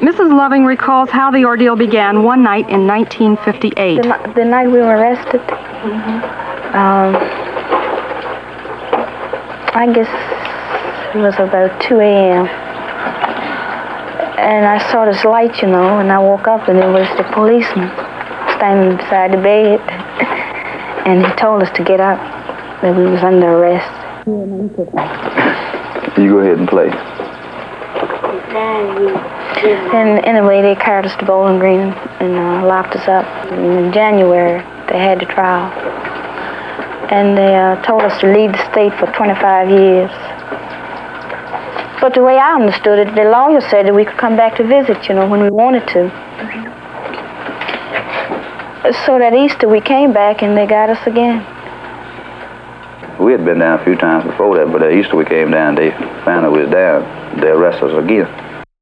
Mrs. Loving recalls how the ordeal began one night in 1958. The night we were arrested, I guess it was about 2 a.m. And I saw this light, and I woke up, and it was the policeman standing beside the bed. And he told us to get up, that we was under arrest. You go ahead and play. And anyway, they carried us to Bowling Green and locked us up. In January, they had the trial. And they told us to leave the state for 25 years. But the way I understood it, the lawyer said that we could come back to visit, when we wanted to. So that Easter, we came back, and they got us again. We had been down a few times before that, but at Easter we came down, they found out we was down. They arrested us again.